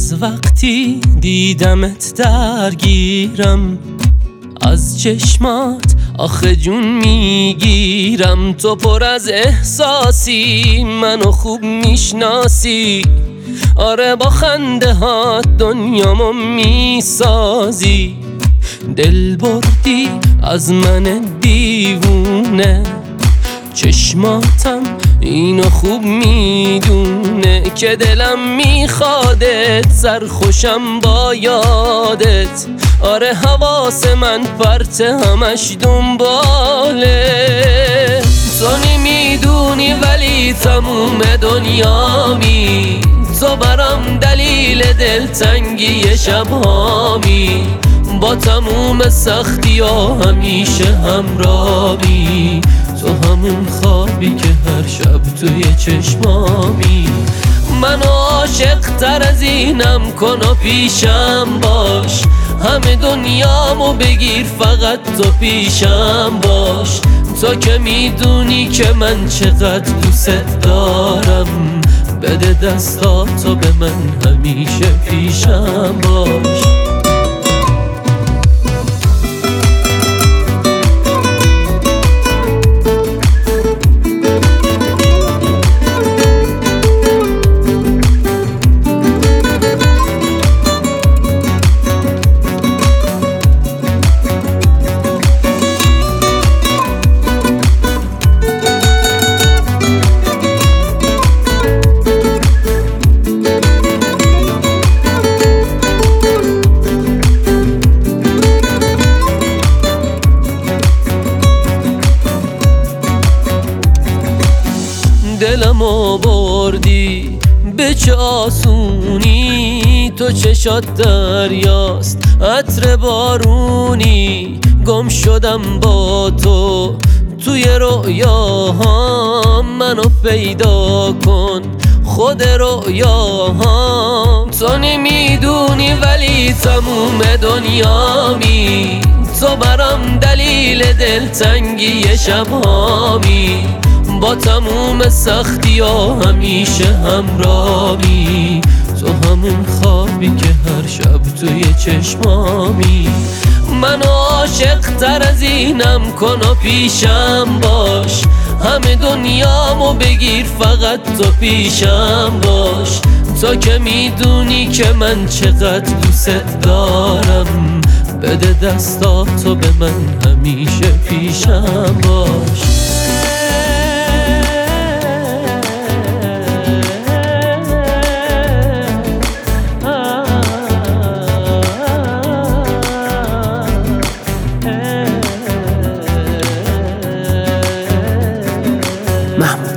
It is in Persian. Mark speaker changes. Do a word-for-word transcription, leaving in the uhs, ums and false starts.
Speaker 1: از وقتی دیدمت درگیرم، از چشمات آخه جون میگیرم. تو پر از احساسی، منو خوب میشناسی. آره با خنده هات دنیامو میسازی. دل بردی از من دیوونه، چشماتم اینو خوب میدونه که دلم میخوادت، سرخوشم با یادت. آره حواس من پرت همش دنباله. تو نمیدونی ولی تموم دنیامی، تو برام دلیل دلتنگی شبهامی. با تموم سختی ها همیشه همراهی، تو همون خوابی که هر شب توی چشمامی. منو عاشق تر از اینم کن و پیشم باش، همه دنیامو بگیر فقط تو پیشم باش. تو که میدونی که من چقدر دوست دارم، بده دستاتو به من همیشه پیشم باش. دلمو بردی به چه آسونی، تو چشات دریاست عطر بارونی. گم شدم با تو توی رؤیاهام، منو پیدا کن خود رؤیاهام. تو نمیدونی ولی تموم دنیامی، تو برام دلیل دلتنگی شبهامی. با تموم سختی ها همیشه همراهی، تو همون خوابی که هر شب توی چشمامی. منو عاشق تر از اینم کن و پیشم باش، همه دنیامو بگیر فقط تو پیشم باش. تو که میدونی که من چقدر دوست دارم، بده دستاتو به من همیشه پیشم باش.
Speaker 2: محمود